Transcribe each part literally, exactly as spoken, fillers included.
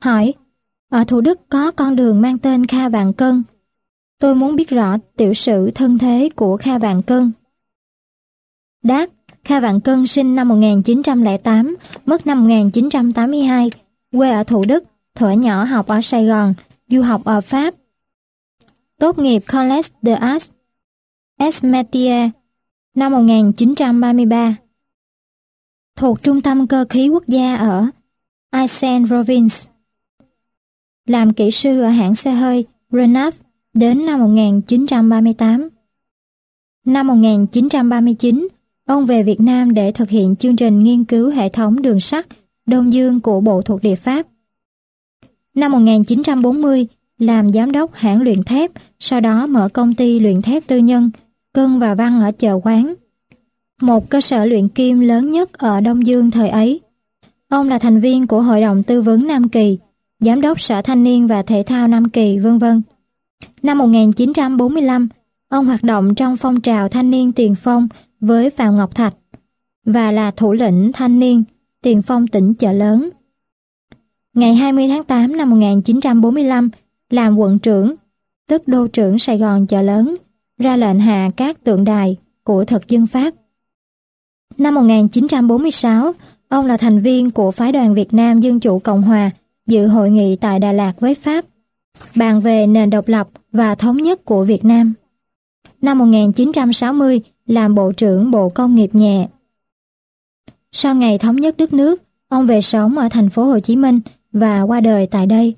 Hỏi, ở Thủ Đức có con đường mang tên Kha Vạn Cân. Tôi muốn biết rõ tiểu sử thân thế của Kha Vạn Cân. Đáp, Kha Vạn Cân sinh năm một nghìn chín trăm lẻ tám, mất năm một nghìn chín trăm tám mươi hai, quê ở Thủ Đức, thuở nhỏ học ở Sài Gòn, du học ở Pháp. Tốt nghiệp Collège des Arts et Métiers năm một nghìn chín trăm ba mươi ba. Thuộc Trung tâm Cơ khí Quốc gia ở Aix-en-Provence. Làm kỹ sư ở hãng xe hơi Renault đến năm một nghìn chín trăm ba mươi tám. Năm một nghìn chín trăm ba mươi chín, ông về Việt Nam để thực hiện chương trình nghiên cứu hệ thống đường sắt Đông Dương của Bộ thuộc địa Pháp. Năm một nghìn chín trăm bốn mươi, làm giám đốc hãng luyện thép, sau đó mở công ty luyện thép tư nhân Cân và Văn ở Chợ Quán, một cơ sở luyện kim lớn nhất ở Đông Dương thời ấy. Ông là thành viên của Hội đồng Tư vấn Nam Kỳ, giám đốc Sở Thanh niên và Thể thao Nam Kỳ, vân vân. Năm một nghìn chín trăm bốn mươi lăm, ông hoạt động trong phong trào thanh niên tiền phong với Phạm Ngọc Thạch và là thủ lĩnh thanh niên tiền phong tỉnh Chợ Lớn. Ngày hai mươi tháng tám năm một nghìn chín trăm bốn mươi lăm, làm quận trưởng, tức đô trưởng Sài Gòn Chợ Lớn, ra lệnh hạ các tượng đài của thực dân Pháp. Năm một nghìn chín trăm bốn mươi sáu, ông là thành viên của Phái đoàn Việt Nam Dân chủ Cộng hòa dự hội nghị tại Đà Lạt với Pháp, bàn về nền độc lập và thống nhất của Việt Nam. Năm một nghìn chín trăm sáu mươi, làm Bộ trưởng Bộ Công nghiệp nhẹ. Sau ngày thống nhất đất nước, ông về sống ở thành phố Hồ Chí Minh và qua đời tại đây.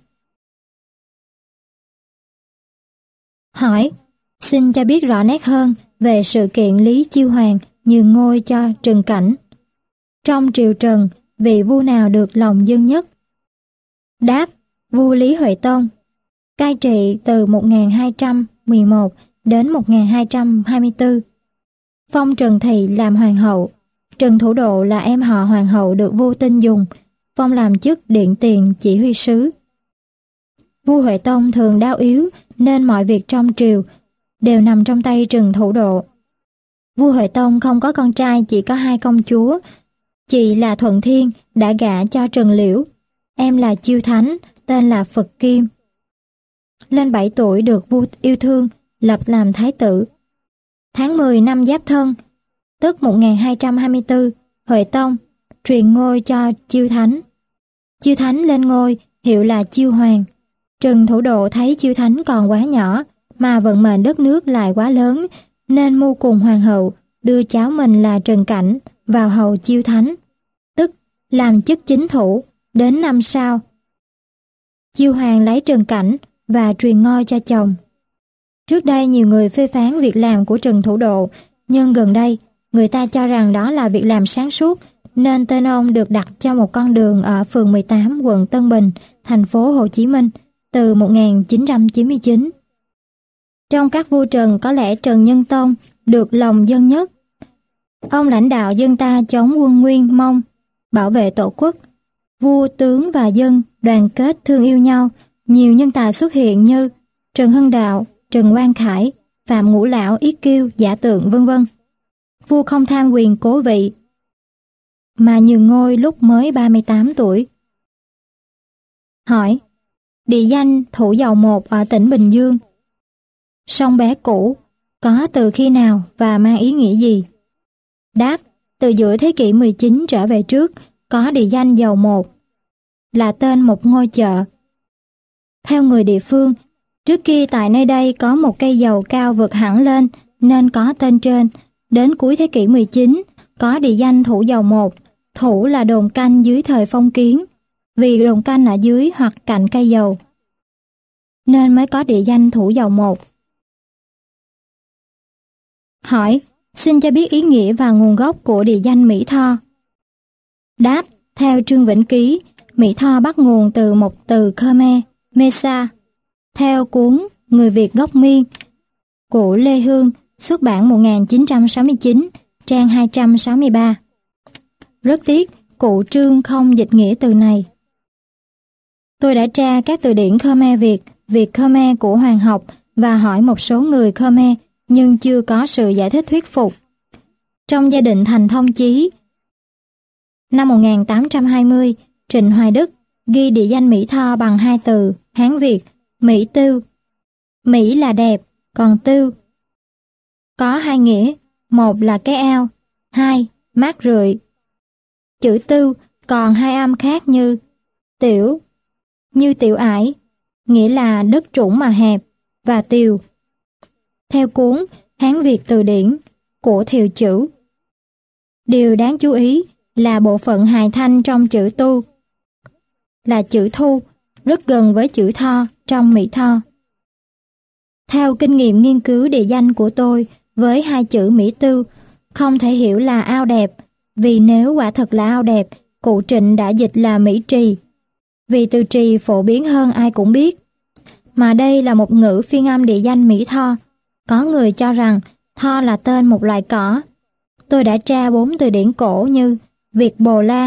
Hỏi, xin cho biết rõ nét hơn về sự kiện Lý Chiêu Hoàng nhường ngôi cho Trần Cảnh. Trong triều Trần, vị vua nào được lòng dân nhất? Đáp, vua Lý Huệ Tông, cai trị từ một nghìn hai trăm mười một đến một nghìn hai trăm hai mươi tư. Phong Trần Thị làm hoàng hậu. Trần Thủ Độ là em họ hoàng hậu được vua tin dùng, phong làm chức điện tiền chỉ huy sứ. Vua Huệ Tông thường đau yếu nên mọi việc trong triều đều nằm trong tay Trần Thủ Độ. Vua Huệ Tông không có con trai, chỉ có hai công chúa. Chị là Thuận Thiên đã gả cho Trần Liễu, em là Chiêu Thánh, tên là Phật Kim. Lên bảy tuổi được vua yêu thương, lập làm thái tử. Tháng mười năm Giáp Thân, tức một nghìn hai trăm hai mươi tư, Huệ Tông truyền ngôi cho Chiêu Thánh. Chiêu Thánh lên ngôi, hiệu là Chiêu Hoàng. Trần Thủ Độ thấy Chiêu Thánh còn quá nhỏ, mà vận mệnh đất nước lại quá lớn, nên mưu cùng hoàng hậu đưa cháu mình là Trần Cảnh vào hầu Chiêu Thánh, tức làm chức chính thủ. Đến năm sau, Chiêu Hoàng lấy Trần Cảnh và truyền ngôi cho chồng. Trước đây nhiều người phê phán việc làm của Trần Thủ Độ, nhưng gần đây người ta cho rằng đó là việc làm sáng suốt, nên tên ông được đặt cho một con đường ở phường mười tám, quận Tân Bình, thành phố Hồ Chí Minh từ một nghìn chín trăm chín mươi chín. Trong các vua Trần, có lẽ Trần Nhân Tông được lòng dân nhất. Ông lãnh đạo dân ta chống quân Nguyên, Mông, bảo vệ tổ quốc. Vua, tướng và dân đoàn kết thương yêu nhau. Nhiều nhân tài xuất hiện như Trần Hưng Đạo, Trần Quang Khải, Phạm Ngũ Lão, Yết Kiêu, Giả Tượng, vân vân. Vua không tham quyền cố vị, mà nhường ngôi lúc mới ba mươi tám tuổi. Hỏi, địa danh Thủ Dầu Một ở tỉnh Bình Dương, sông Bé Cũ, có từ khi nào và mang ý nghĩa gì? Đáp, từ giữa thế kỷ mười chín trở về trước, có địa danh Dầu Một, là tên một ngôi chợ. Theo người địa phương, trước kia tại nơi đây có một cây dầu cao vượt hẳn lên nên có tên trên. Đến cuối thế kỷ mười chín, có địa danh Thủ Dầu Một. Thủ là đồn canh dưới thời phong kiến, vì đồn canh ở dưới hoặc cạnh cây dầu, nên mới có địa danh Thủ Dầu Một. Hỏi, xin cho biết ý nghĩa và nguồn gốc của địa danh Mỹ Tho. Đáp, theo Trương Vĩnh Ký, Mỹ Tho bắt nguồn từ một từ Khmer, Mesa. Theo cuốn Người Việt gốc Miên của Lê Hương, xuất bản một nghìn chín trăm sáu mươi chín, trang hai trăm sáu mươi ba. Rất tiếc, cụ Trương không dịch nghĩa từ này. Tôi đã tra các từ điển Khmer Việt, Việt Khmer của Hoàng học và hỏi một số người Khmer, nhưng chưa có sự giải thích thuyết phục. Trong gia đình Thành Thông Chí, năm một nghìn tám trăm hai mươi, Trịnh Hoài Đức ghi địa danh Mỹ Tho bằng hai từ Hán Việt Mỹ Tiêu. Mỹ là đẹp, còn Tiêu có hai nghĩa, một là cái ao, hai mát rượi. Chữ Tiêu còn hai âm khác như tiểu, như tiểu ải, nghĩa là đất trũng mà hẹp, và tiều. Theo cuốn Hán Việt từ điển của Thiều Chữ, điều đáng chú ý là bộ phận hài thanh trong chữ tu là chữ thu, rất gần với chữ tho trong Mỹ Tho. Theo kinh nghiệm nghiên cứu địa danh của tôi với hai chữ Mỹ Tư, không thể hiểu là ao đẹp, vì nếu quả thật là ao đẹp, cụ Trịnh đã dịch là Mỹ Trì, vì từ trì phổ biến hơn ai cũng biết. Mà đây là một ngữ phiên âm địa danh Mỹ Tho. Có người cho rằng tho là tên một loại cỏ. Tôi đã tra bốn từ điển cổ như Việt Bồ La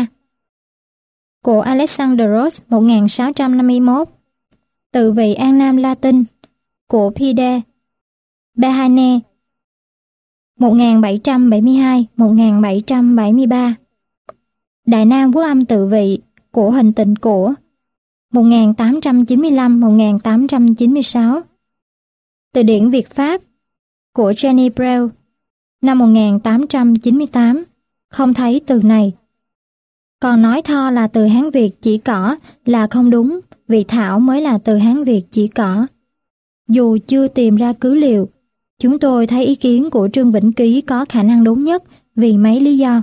của Alexandros một nghìn sáu trăm năm mươi mốt, từ vị An Nam Latin của Pide Bahane một nghìn bảy trăm bảy mươi hai đến một nghìn bảy trăm bảy mươi ba, Đại Nam Quốc âm tự vị của Hình Tịnh của một nghìn tám trăm chín mươi lăm đến một nghìn tám trăm chín mươi sáu, từ điển Việt Pháp của Jenny Breu năm một nghìn tám trăm chín mươi tám, không thấy từ này. Còn nói tho là từ Hán Việt chỉ cỏ là không đúng, vì thảo mới là từ Hán Việt chỉ cỏ. Dù chưa tìm ra cứ liệu, chúng tôi thấy ý kiến của Trương Vĩnh Ký có khả năng đúng nhất vì mấy lý do.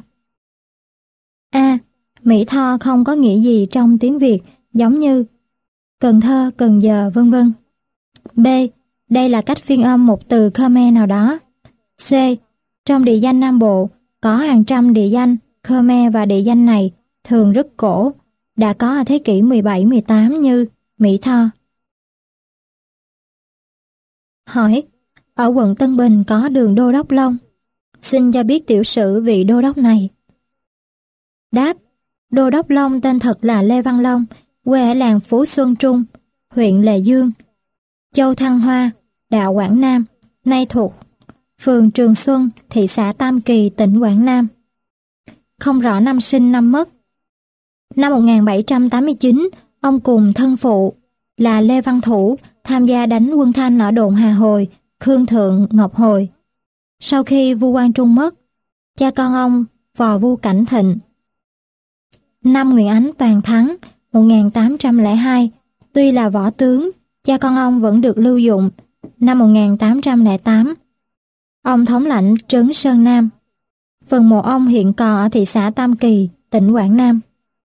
A. Mỹ Tho không có nghĩa gì trong tiếng Việt, giống như Cần Thơ, Cần Giờ, vân vân. B. Đây là cách phiên âm một từ Khmer nào đó. C. Trong địa danh Nam Bộ có hàng trăm địa danh Khmer và địa danh này thường rất cổ, đã có ở thế kỷ mười bảy mười tám như Mỹ Tho. Hỏi: ở quận Tân Bình có đường Đô Đốc Long. Xin cho biết tiểu sử vị đô đốc này. Đáp: Đô đốc Long tên thật là Lê Văn Long, quê ở làng Phú Xuân Trung, huyện Lệ Dương, châu Thăng Hoa, đạo Quảng Nam, nay thuộc phường Trường Xuân, thị xã Tam Kỳ, tỉnh Quảng Nam. Không rõ năm sinh năm mất. Năm một nghìn bảy trăm tám mươi chín, ông cùng thân phụ là Lê Văn Thủ tham gia đánh quân Thanh ở đồn Hà Hồi, Khương Thượng, Ngọc Hồi. Sau khi vua Quang Trung mất, cha con ông phò vua Cảnh Thịnh. Năm Nguyễn Ánh toàn thắng một nghìn tám trăm lẻ hai, tuy là võ tướng, cha con ông vẫn được lưu dụng. Năm một nghìn tám trăm lẻ tám, ông thống lãnh trấn Sơn Nam. Phần mộ ông hiện còn ở thị xã Tam Kỳ, tỉnh Quảng Nam.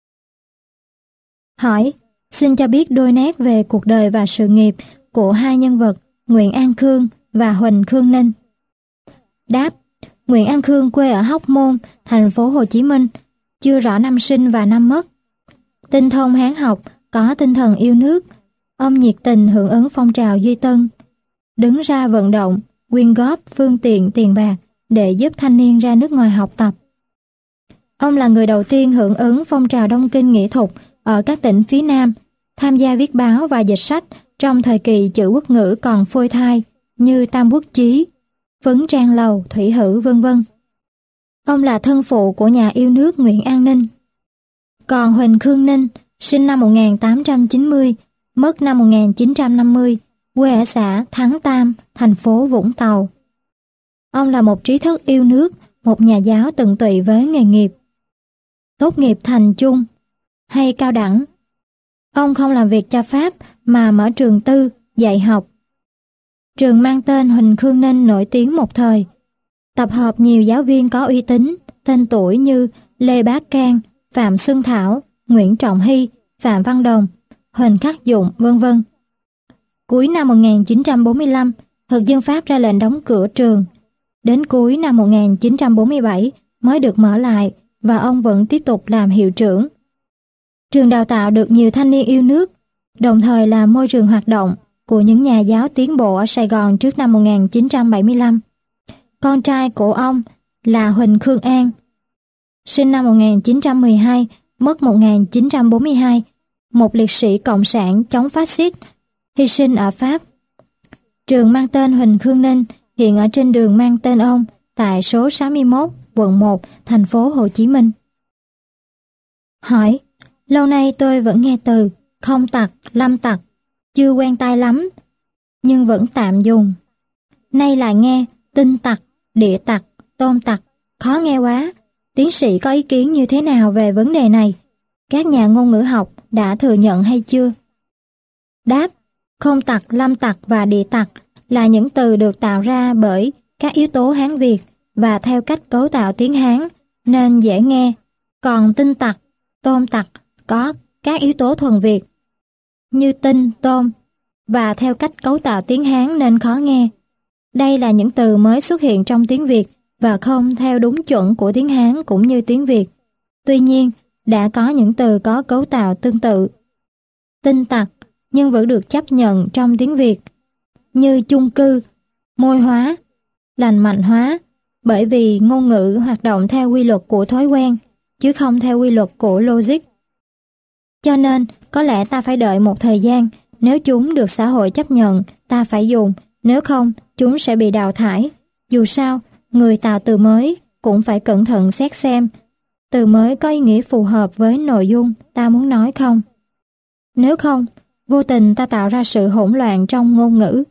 Hỏi: xin cho biết đôi nét về cuộc đời và sự nghiệp của hai nhân vật Nguyễn An Khương và Huỳnh Khương Ninh. Đáp: Nguyễn An Khương quê ở Hóc Môn, thành phố Hồ Chí Minh, chưa rõ năm sinh và năm mất. Tinh thông Hán học, có tinh thần yêu nước. Ông nhiệt tình hưởng ứng phong trào Duy Tân, đứng ra vận động, quyên góp phương tiện tiền bạc để giúp thanh niên ra nước ngoài học tập. Ông là người đầu tiên hưởng ứng phong trào Đông Kinh Nghĩa Thục ở các tỉnh phía Nam, tham gia viết báo và dịch sách trong thời kỳ chữ quốc ngữ còn phôi thai như Tam Quốc Chí, Phấn Trang Lầu, Thủy Hử, vân vân. Ông là thân phụ của nhà yêu nước Nguyễn An Ninh. Còn Huỳnh Khương Ninh, sinh năm một nghìn tám trăm chín mươi, mất năm một nghìn chín trăm năm mươi, quê ở xã Thắng Tam, thành phố Vũng Tàu. Ông là một trí thức yêu nước, một nhà giáo tận tụy với nghề nghiệp. Tốt nghiệp thành trung hay cao đẳng. Ông không làm việc cho Pháp mà mở trường tư, dạy học. Trường mang tên Huỳnh Khương Ninh nổi tiếng một thời, tập hợp nhiều giáo viên có uy tín, tên tuổi như Lê Bá Can, Phạm Xuân Thảo, Nguyễn Trọng Hy, Phạm Văn Đồng, Huỳnh Khắc Dụng, vân vân. Cuối năm một nghìn chín trăm bốn mươi lăm, thực dân Pháp ra lệnh đóng cửa trường. Đến cuối năm một nghìn chín trăm bốn mươi bảy mới được mở lại và ông vẫn tiếp tục làm hiệu trưởng. Trường đào tạo được nhiều thanh niên yêu nước, đồng thời là môi trường hoạt động của những nhà giáo tiến bộ ở Sài Gòn trước năm một nghìn chín trăm bảy mươi lăm. Con trai của ông là Huỳnh Khương An, sinh năm một nghìn chín trăm mười hai, mất một nghìn chín trăm bốn mươi hai, một liệt sĩ cộng sản chống phát xít, hy sinh ở Pháp. Trường mang tên Huỳnh Khương Ninh hiện ở trên đường mang tên ông tại số sáu mươi mốt, quận một, thành phố Hồ Chí Minh. Hỏi: Lâu nay tôi vẫn nghe từ không tặc, lâm tặc, chưa quen tai lắm, nhưng vẫn tạm dùng. Nay lại nghe tinh tặc, địa tặc, tôm tặc, khó nghe quá. Tiến sĩ có ý kiến như thế nào về vấn đề này? Các nhà ngôn ngữ học đã thừa nhận hay chưa? Đáp: không tặc, lâm tặc và địa tặc là những từ được tạo ra bởi các yếu tố Hán Việt và theo cách cấu tạo tiếng Hán nên dễ nghe. Còn tinh tặc, tôm tặc có các yếu tố thuần Việt như tinh, tôm và theo cách cấu tạo tiếng Hán nên khó nghe. Đây là những từ mới xuất hiện trong tiếng Việt và không theo đúng chuẩn của tiếng Hán cũng như tiếng Việt. Tuy nhiên, đã có những từ có cấu tạo tương tự, tinh tặc, nhưng vẫn được chấp nhận trong tiếng Việt, như chung cư, môi hóa, lành mạnh hóa, bởi vì ngôn ngữ hoạt động theo quy luật của thói quen, chứ không theo quy luật của logic. Cho nên, có lẽ ta phải đợi một thời gian, nếu chúng được xã hội chấp nhận, ta phải dùng, nếu không, chúng sẽ bị đào thải. Dù sao, người tạo từ mới cũng phải cẩn thận xét xem từ mới có ý nghĩa phù hợp với nội dung ta muốn nói không. Nếu không, vô tình ta tạo ra sự hỗn loạn trong ngôn ngữ.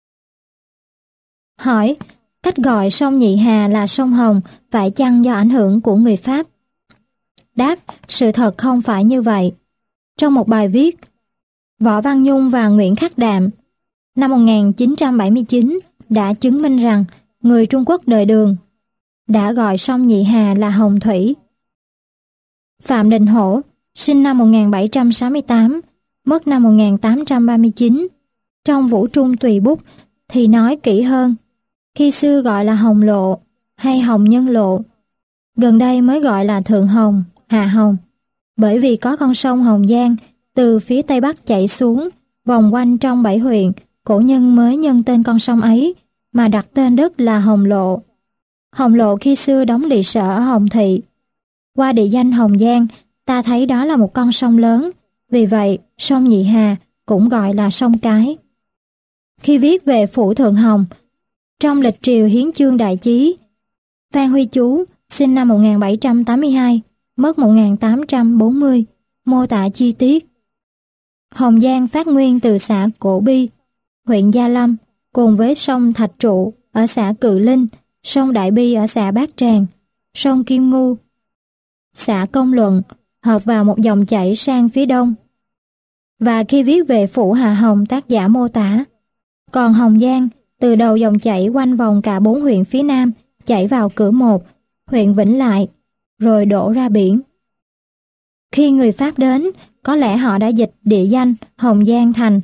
Hỏi: cách gọi sông Nhị Hà là sông Hồng phải chăng do ảnh hưởng của người Pháp? Đáp: sự thật không phải như vậy. Trong một bài viết, Võ Văn Nhung và Nguyễn Khắc Đạm năm một nghìn chín trăm bảy mươi chín đã chứng minh rằng người Trung Quốc đời Đường đã gọi sông Nhị Hà là Hồng Thủy. Phạm Đình Hổ, sinh năm một nghìn bảy trăm sáu mươi tám, mất năm một nghìn tám trăm ba mươi chín, trong Vũ Trung Tùy Bút thì nói kỹ hơn, khi xưa gọi là Hồng Lộ hay Hồng Nhân Lộ, gần đây mới gọi là Thượng Hồng, Hạ Hồng, bởi vì có con sông Hồng Giang từ phía Tây Bắc chảy xuống, vòng quanh trong bảy huyện, cổ nhân mới nhân tên con sông ấy mà đặt tên đất là Hồng Lộ. Hồng Lộ khi xưa đóng lỵ sở ở Hồng Thị. Qua địa danh Hồng Giang, ta thấy đó là một con sông lớn, vì vậy sông Nhị Hà cũng gọi là sông Cái. Khi viết về Phủ Thượng Hồng, trong lịch triều Hiến Chương Đại Chí, Phan Huy Chú, sinh năm một nghìn bảy trăm tám mươi hai, mất một nghìn tám trăm bốn mươi, mô tả chi tiết. Hồng Giang phát nguyên từ xã Cổ Bi, huyện Gia Lâm, cùng với sông Thạch Trụ ở xã Cự Linh, sông Đại Bi ở xã Bát Tràng, sông Kim Ngu, xã Công Luận, hợp vào một dòng chảy sang phía đông. Và khi viết về Phủ Hạ Hồng, tác giả mô tả, còn Hồng Giang từ đầu dòng chảy quanh vòng cả bốn huyện phía nam, chảy vào cửa một, huyện Vĩnh Lại, rồi đổ ra biển. Khi người Pháp đến, có lẽ họ đã dịch địa danh Hồng Giang thành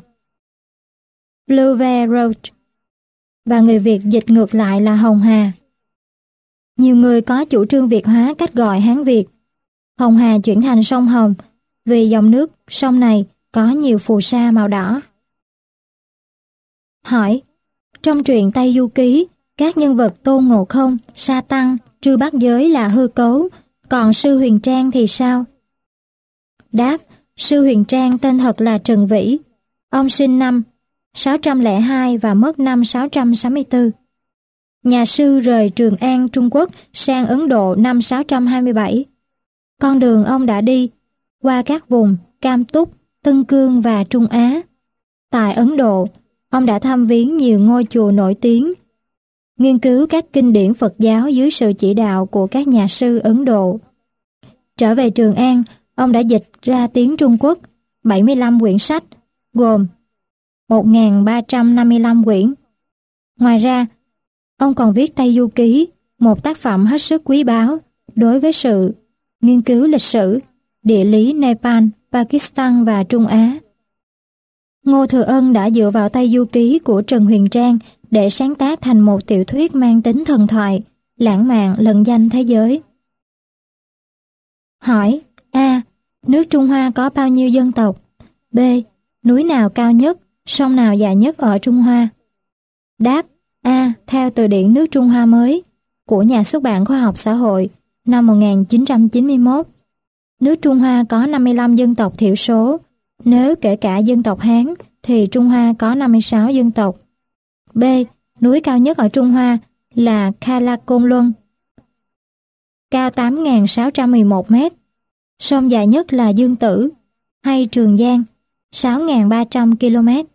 Blue Road, và người Việt dịch ngược lại là Hồng Hà. Nhiều người có chủ trương Việt hóa cách gọi Hán Việt. Hồng Hà chuyển thành sông Hồng vì dòng nước sông này có nhiều phù sa màu đỏ. Hỏi: trong truyện Tây Du Ký, các nhân vật Tôn Ngộ Không, Sa Tăng, Trư Bát Giới là hư cấu, còn Sư Huyền Trang thì sao? Đáp: Sư Huyền Trang tên thật là Trần Vĩ. Ông sinh năm sáu trăm lẻ hai và mất năm sáu trăm sáu mươi tư. Nhà sư rời Trường An, Trung Quốc sang Ấn Độ năm sáu trăm hai mươi bảy. Con đường ông đã đi qua các vùng Cam Túc, Tân Cương và Trung Á. Tại Ấn Độ, ông đã thăm viếng nhiều ngôi chùa nổi tiếng, nghiên cứu các kinh điển Phật giáo dưới sự chỉ đạo của các nhà sư Ấn Độ. Trở về Trường An, ông đã dịch ra tiếng Trung Quốc bảy mươi lăm quyển sách, gồm một nghìn ba trăm năm mươi lăm quyển. Ngoài ra, ông còn viết Tây Du Ký, một tác phẩm hết sức quý báu đối với sự nghiên cứu lịch sử, địa lý Nepal, Pakistan và Trung Á. Ngô Thừa Ân đã dựa vào Tây Du Ký của Trần Huyền Trang để sáng tác thành một tiểu thuyết mang tính thần thoại, lãng mạn lừng danh thế giới. Hỏi: A. Nước Trung Hoa có bao nhiêu dân tộc? B. Núi nào cao nhất, sông nào dài nhất ở Trung Hoa? Đáp: A. Theo từ điển Nước Trung Hoa mới của Nhà xuất bản Khoa học Xã hội năm một nghìn chín trăm chín mươi mốt, nước Trung Hoa có năm mươi lăm dân tộc thiểu số. Nếu kể cả dân tộc Hán thì Trung Hoa có năm mươi sáu dân tộc. B. Núi cao nhất ở Trung Hoa là Kala Côn Luân, cao tám nghìn sáu trăm mười một mét. Sông dài nhất là Dương Tử hay Trường Giang, sáu nghìn ba trăm ki lô mét.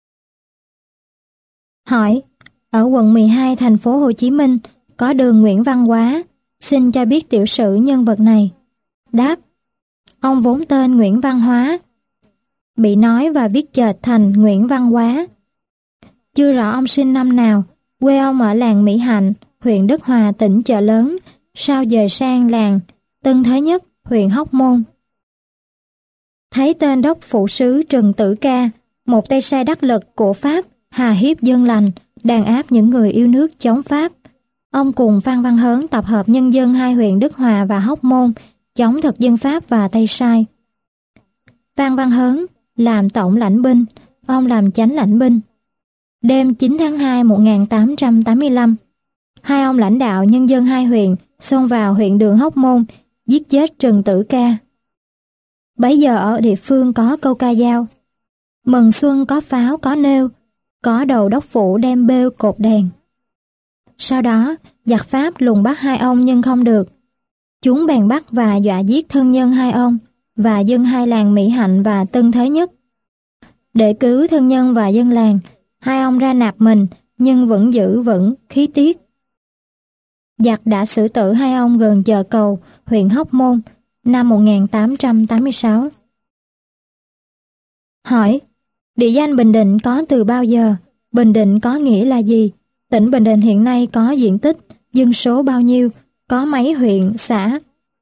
Hỏi, ở quận mười hai thành phố Hồ Chí Minh có đường Nguyễn Văn Quá, xin cho biết tiểu sử nhân vật này. Đáp, ông vốn tên Nguyễn Văn Hóa, bị nói và viết chệch thành Nguyễn Văn Quá. Chưa rõ ông sinh năm nào, quê ông ở làng Mỹ Hạnh, huyện Đức Hòa, tỉnh Chợ Lớn, sau dời sang làng Tân Thới Nhất, huyện Hóc Môn. Thấy tên đốc phủ sứ Trần Tử Ca, một tay sai đắc lực của Pháp, hà hiếp dân lành, đàn áp những người yêu nước chống Pháp. Ông cùng Phan Văn Hớn tập hợp nhân dân hai huyện Đức Hòa và Hóc Môn, chống thực dân Pháp và tay sai. Phan Văn Hớn làm tổng lãnh binh, ông làm chánh lãnh binh. Đêm chín tháng hai năm một nghìn tám trăm tám mươi lăm, hai ông lãnh đạo nhân dân hai huyện xông vào huyện Đường Hóc Môn, giết chết Trần Tử Ca. Bấy giờ ở địa phương có câu ca dao: mừng xuân có pháo có nêu, có đầu đốc phủ đem bêu cột đèn. Sau đó, giặc Pháp lùng bắt hai ông nhưng không được. Chúng bèn bắt và dọa giết thân nhân hai ông và dân hai làng Mỹ Hạnh và Tân Thới Nhất. Để cứu thân nhân và dân làng, hai ông ra nạp mình nhưng vẫn giữ vững khí tiết. Giặc đã xử tử hai ông gần chợ Cầu, huyện Hóc Môn, năm một nghìn tám trăm tám mươi sáu. Hỏi, địa danh Bình Định có từ bao giờ? Bình Định có nghĩa là gì? Tỉnh Bình Định hiện nay có diện tích, dân số bao nhiêu? Có mấy huyện, xã?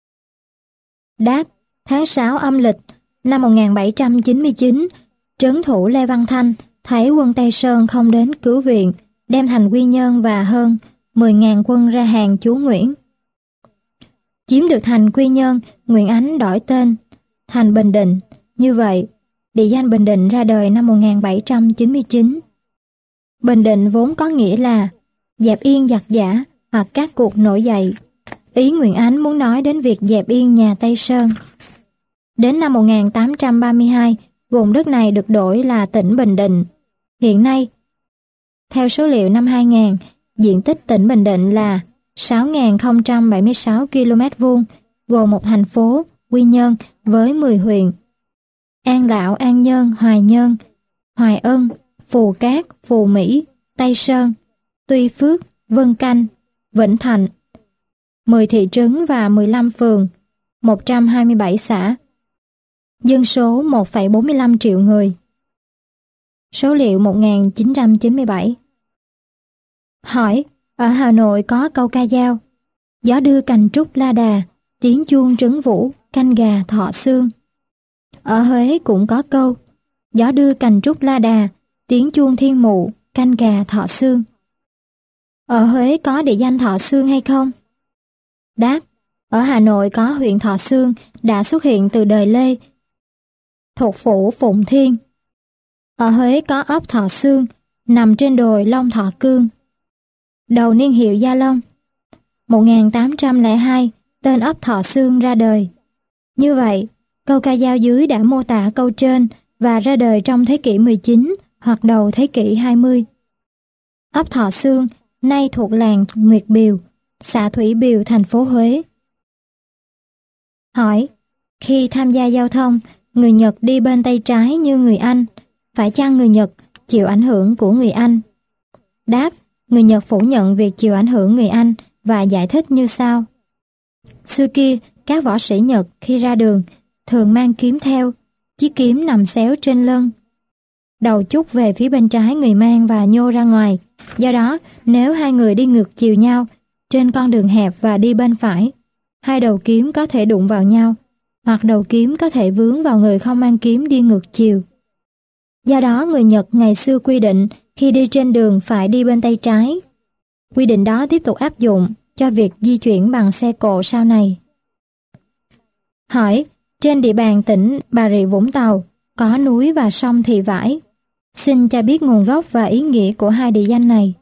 Đáp, tháng sáu âm lịch, năm một nghìn bảy trăm chín mươi chín, trấn thủ Lê Văn Thanh thấy quân Tây Sơn không đến cứu viện, đem thành Quy Nhơn và hơn mười nghìn quân ra hàng chúa Nguyễn. Chiếm được thành Quy Nhơn, Nguyễn Ánh đổi tên thành Bình Định. Như vậy, địa danh Bình Định ra đời năm một nghìn bảy trăm chín mươi chín. Bình Định vốn có nghĩa là dẹp yên giặc giả hoặc các cuộc nổi dậy. Ý Nguyễn Ánh muốn nói đến việc dẹp yên nhà Tây Sơn. Đến năm một nghìn tám trăm ba mươi hai, vùng đất này được đổi là tỉnh Bình Định. Hiện nay, theo số liệu năm hai nghìn, diện tích tỉnh Bình Định là sáu nghìn không trăm bảy mươi sáu ki lô mét vuông, gồm một thành phố, Quy Nhơn, với mười huyện: An Lão, An Nhơn, Hoài Nhơn, Hoài Ân, Phù Cát, Phù Mỹ, Tây Sơn, Tuy Phước, Vân Canh, Vĩnh Thạnh, mười thị trấn và mười lăm phường, một trăm hai mươi bảy xã. Dân số một phẩy bốn mươi lăm triệu người. Số liệu một nghìn chín trăm chín mươi bảy. Hỏi, ở Hà Nội có câu ca dao: gió đưa cành trúc la đà, tiếng chuông trấn vũ, canh gà thọ xương. Ở Huế cũng có câu: gió đưa cành trúc la đà, tiếng chuông thiên mụ, canh gà thọ xương. Ở Huế có địa danh Thọ Xương hay không? Đáp, ở Hà Nội có huyện Thọ Xương đã xuất hiện từ đời Lê, thuộc phủ Phụng Thiên. Ở Huế có ấp Thọ Xương, nằm trên đồi Long Thọ Cương. Đầu niên hiệu Gia Long, một nghìn tám trăm lẻ hai, tên ấp Thọ Xương ra đời. Như vậy, câu ca dao dưới đã mô tả câu trên và ra đời trong thế kỷ mười chín hoặc đầu thế kỷ hai mươi. Ấp Thọ Xương nay thuộc làng Nguyệt Biều, xã Thủy Biều, thành phố Huế. Hỏi, khi tham gia giao thông, người Nhật đi bên tay trái như người Anh, phải chăng người Nhật chịu ảnh hưởng của người Anh? Đáp, người Nhật phủ nhận việc chịu ảnh hưởng người Anh và giải thích như sau. Xưa kia, các võ sĩ Nhật khi ra đường thường mang kiếm theo, chiếc kiếm nằm xéo trên lưng. Đầu chúc về phía bên trái người mang và nhô ra ngoài. Do đó, nếu hai người đi ngược chiều nhau trên con đường hẹp và đi bên phải, hai đầu kiếm có thể đụng vào nhau, hoặc đầu kiếm có thể vướng vào người không mang kiếm đi ngược chiều. Do đó, người Nhật ngày xưa quy định khi đi trên đường phải đi bên tay trái. Quy định đó tiếp tục áp dụng cho việc di chuyển bằng xe cộ sau này. Hỏi, trên địa bàn tỉnh Bà Rịa Vũng Tàu có núi và sông Thị Vải. Xin cho biết nguồn gốc và ý nghĩa của hai địa danh này.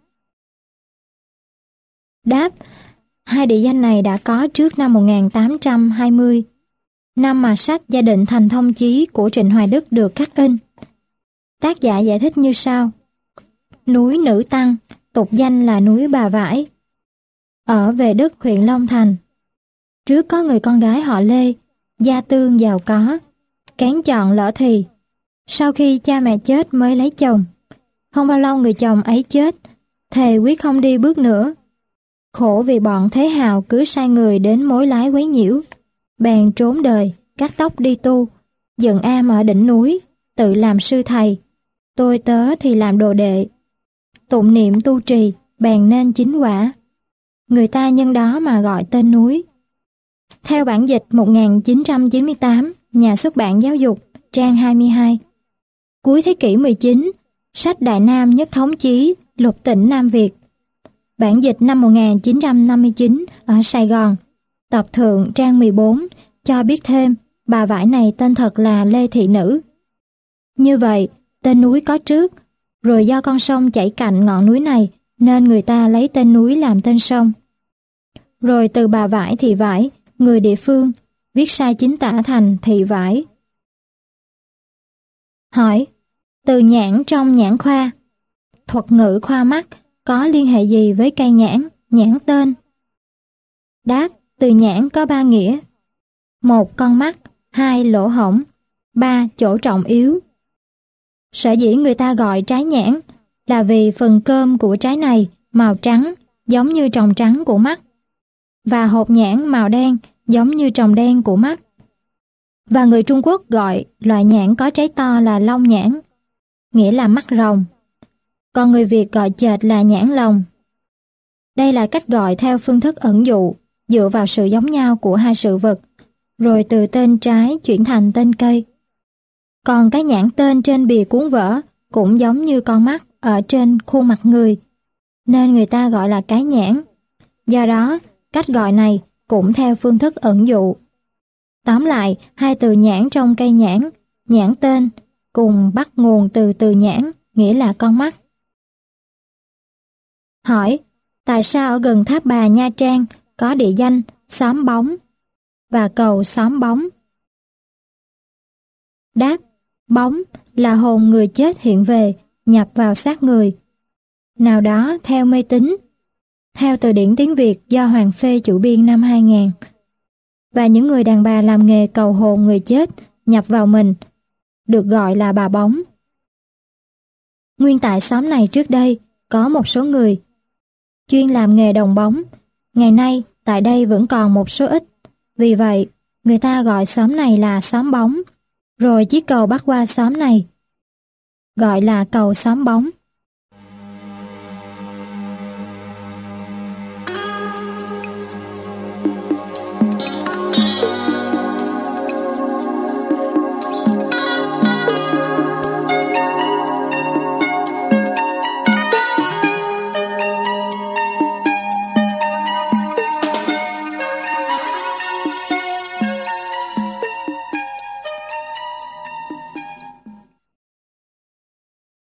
Đáp, hai địa danh này đã có trước năm một nghìn tám trăm hai mươi, năm mà sách Gia Định Thành Thông Chí của Trịnh Hoài Đức được khắc in. Tác giả giải thích như sau. Núi Nữ Tăng, tục danh là núi Bà Vải, ở Về Đức, huyện Long Thành. Trước có người con gái họ Lê, gia tương giàu có, kén chọn lỡ thì. Sau khi cha mẹ chết mới lấy chồng. Không bao lâu người chồng ấy chết, thề quyết không đi bước nữa. Khổ vì bọn thế hào cứ sai người đến mối lái quấy nhiễu. Bèn trốn đời, cắt tóc đi tu, dựng am ở đỉnh núi, tự làm sư thầy. Tôi tớ thì làm đồ đệ. Tụng niệm tu trì, bèn nên chính quả. Người ta nhân đó mà gọi tên núi. Theo bản dịch một nghìn chín trăm chín mươi tám, Nhà xuất bản Giáo dục, trang hai mươi hai. Cuối thế kỷ mười chín, sách Đại Nam Nhất Thống Chí, Lục Tỉnh Nam Việt. Bản dịch năm một nghìn chín trăm năm mươi chín ở Sài Gòn, tập thượng trang mười bốn, cho biết thêm bà vải này tên thật là Lê Thị Nữ. Như vậy, tên núi có trước, rồi do con sông chảy cạnh ngọn núi này nên người ta lấy tên núi làm tên sông. Rồi từ bà vải Thị Vải, người địa phương, viết sai chính tả thành Thị Vải. Hỏi, từ nhãn trong nhãn khoa, thuật ngữ khoa mắt có liên hệ gì với cây nhãn, nhãn tên? Đáp, từ nhãn có ba nghĩa. Một, con mắt, hai, lỗ hổng, ba, chỗ trọng yếu. Sở dĩ người ta gọi trái nhãn là vì phần cơm của trái này màu trắng giống như tròng trắng của mắt, và hột nhãn màu đen giống như tròng đen của mắt. Và người Trung Quốc gọi loại nhãn có trái to là long nhãn, nghĩa là mắt rồng. Còn người Việt gọi chệch là nhãn lồng. Đây là cách gọi theo phương thức ẩn dụ, dựa vào sự giống nhau của hai sự vật, rồi từ tên trái chuyển thành tên cây. Còn cái nhãn tên trên bìa cuốn vở cũng giống như con mắt ở trên khuôn mặt người, nên người ta gọi là cái nhãn. Do đó, cách gọi này cũng theo phương thức ẩn dụ. Tóm lại, hai từ nhãn trong cây nhãn, nhãn tên, cùng bắt nguồn từ từ nhãn, nghĩa là con mắt. Hỏi, tại sao ở gần tháp Bà Nha Trang có địa danh Xóm Bóng và cầu Xóm Bóng? Đáp, bóng là hồn người chết hiện về, nhập vào xác người. Nào đó theo mê tín, theo từ điển tiếng Việt do Hoàng Phê chủ biên năm hai nghìn. Và những người đàn bà làm nghề cầu hồn người chết nhập vào mình, được gọi là bà bóng. Nguyên tại xóm này trước đây có một số người chuyên làm nghề đồng bóng. Ngày nay tại đây vẫn còn một số ít. Vì vậy, người ta gọi xóm này là xóm bóng. Rồi chiếc cầu bắc qua xóm này gọi là cầu Xóm Bóng.